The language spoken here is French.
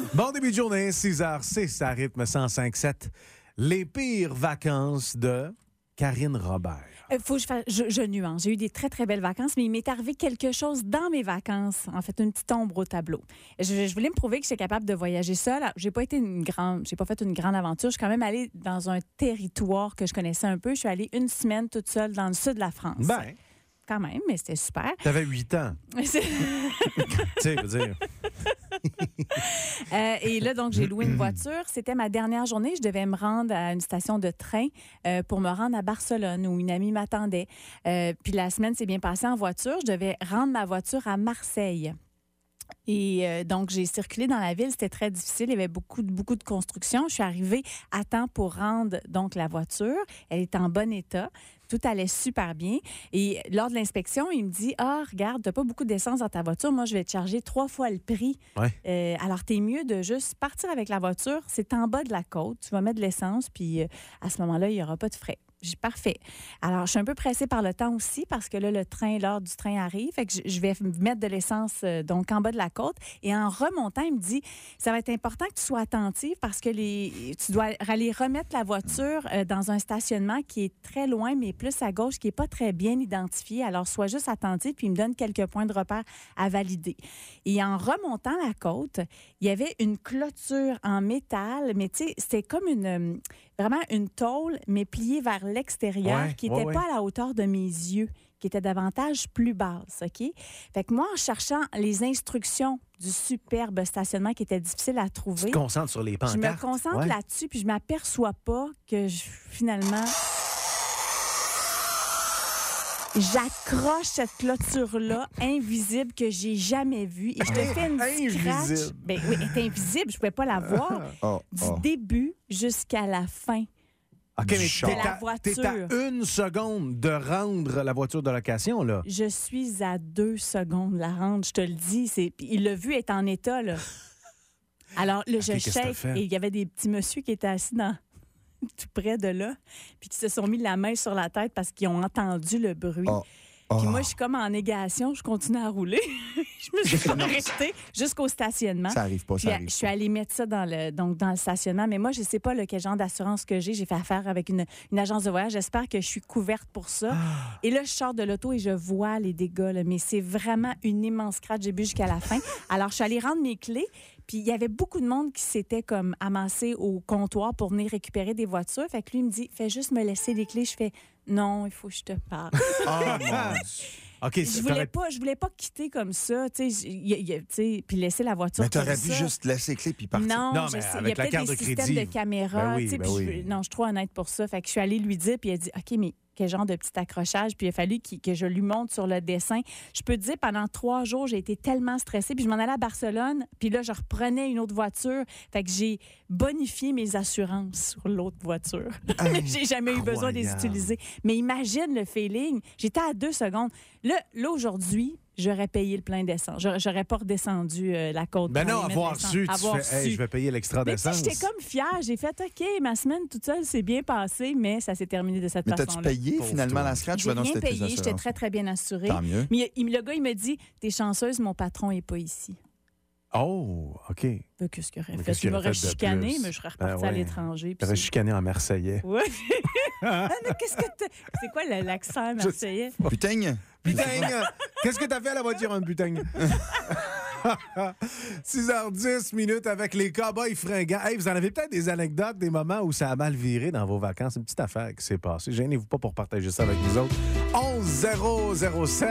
Bon début de journée, 6h06 à rythme 105.7. Les pires vacances de Karine Robert. Faut que je nuance. J'ai eu des très, très belles vacances, mais il m'est arrivé quelque chose dans mes vacances. En fait, une petite ombre au tableau. Je voulais me prouver que j'étais capable de voyager seule. J'ai pas fait une grande aventure. Je suis quand même allée dans un territoire que je connaissais un peu. Je suis allée une semaine toute seule dans le sud de la France. Ben, quand même, mais c'était super. t'avais 8 ans. Tu sais, je veux dire. Et là, donc, j'ai loué une voiture. C'était ma dernière journée. Je devais me rendre à une station de train pour me rendre à Barcelone où une amie m'attendait. Puis la semaine s'est bien passée en voiture. Je devais rendre ma voiture à Marseille. Et donc, j'ai circulé dans la ville. C'était très difficile. Il y avait beaucoup de construction. Je suis arrivée à temps pour rendre donc la voiture. Elle est en bon état. Tout allait super bien. Et lors de l'inspection, il me dit « Ah, regarde, t'as pas beaucoup d'essence dans ta voiture. Moi, je vais te charger 3 fois le prix. Ouais. Alors, t'es mieux de juste partir avec la voiture. C'est en bas de la côte. Tu vas mettre de l'essence. Puis, à ce moment-là, il n'y aura pas de frais. » J'ai dit, parfait. Alors, je suis un peu pressée par le temps aussi parce que là, l'heure du train arrive. Fait que je vais mettre de l'essence donc en bas de la côte. Et en remontant, il me dit, ça va être important que tu sois attentive parce que tu dois aller remettre la voiture dans un stationnement qui est très loin, mais plus à gauche, qui n'est pas très bien identifié. Alors, sois juste attentive. Puis, il me donne quelques points de repère à valider. Et en remontant la côte, il y avait une clôture en métal, mais tu sais, c'était comme vraiment une tôle, mais pliée vers l'extérieur, qui n'était pas à la hauteur de mes yeux, qui était davantage plus basse, OK? Fait que moi, en cherchant les instructions du superbe stationnement qui était difficile à trouver... Tu te concentres sur les pancartes. Je me concentre là-dessus, puis je m'aperçois pas que finalement... J'accroche cette clôture-là, invisible, que j'ai jamais vue. Et je te fais une scratch. Ben oui, elle est invisible, je pouvais pas la voir. Du début jusqu'à la fin. OK, mais t'es à 1 seconde de rendre la voiture de location, là. Je suis à 2 secondes de la rendre, je te le dis. Il l'a vu être en état, là. Alors, là, je shake et il y avait des petits messieurs qui étaient assis tout près de là, puis qui se sont mis la main sur la tête parce qu'ils ont entendu le bruit. Puis moi, je suis comme en négation, je continue à rouler. Je me suis arrêtée jusqu'au stationnement. Ça arrive pas, ça arrive. Je suis allée mettre ça dans le stationnement, mais moi, je sais pas quel genre d'assurance que j'ai. J'ai fait affaire avec une agence de voyage. J'espère que je suis couverte pour ça. Et là, je sors de l'auto et je vois les dégâts, là, mais c'est vraiment une immense crainte. J'ai bu jusqu'à la fin. Alors, je suis allée rendre mes clés, puis il y avait beaucoup de monde qui s'était comme amassé au comptoir pour venir récupérer des voitures. Fait que lui, il me dit, fais juste me laisser les clés. Je fais, non, il faut que je te parle. OK, je voulais pas quitter comme ça, tu sais, puis laisser la voiture. Mais t'aurais comme dû ça. juste laisser les clés puis partir. Non, mais je sais, avec il y a la peut-être carte des de systèmes crédit. de caméra. Ben oui, tu sais, ben puis oui. non, je suis trop honnête pour ça. Fait que je suis allée lui dire, puis il a dit, OK, mais quel genre de petit accrochage, puis il a fallu que je lui montre sur le dessin. Je peux te dire, pendant 3 jours, j'ai été tellement stressée, puis je m'en allais à Barcelone, puis là, je reprenais une autre voiture. Fait que j'ai bonifié mes assurances sur l'autre voiture. J'ai jamais eu besoin de les utiliser. Mais imagine le feeling. J'étais à 2 secondes. Là aujourd'hui, j'aurais payé le plein d'essence. J'aurais pas redescendu la côte. Ben non, avoir su, tu fais, hey, je vais payer l'extra d'essence. J'étais comme fière. J'ai fait, OK, ma semaine toute seule s'est bien passée, mais ça s'est terminé de cette façon-là. Mais t'as-tu payé finalement la scratch? J'ai rien payé. J'étais très, très bien assurée. Tant mieux. Mais le gars, il me dit, t'es chanceuse, mon patron n'est pas ici. Oh, OK. Qu'est-ce qu'il aurait fait? Il m'aurait chicané, mais je serais repartie à l'étranger. Tu aurais chicané en marseillais. Oui. Mais qu'est-ce que c'est quoi l'accent marseillais? Putain! Putain! Qu'est-ce que t'as fait à la voiture, un putain? 6h10 avec les cow-boys fringants. Hey, vous en avez peut-être des anecdotes, des moments où ça a mal viré dans vos vacances. Une petite affaire qui s'est passée. Gênez-vous pas pour partager ça avec nous autres. 11 007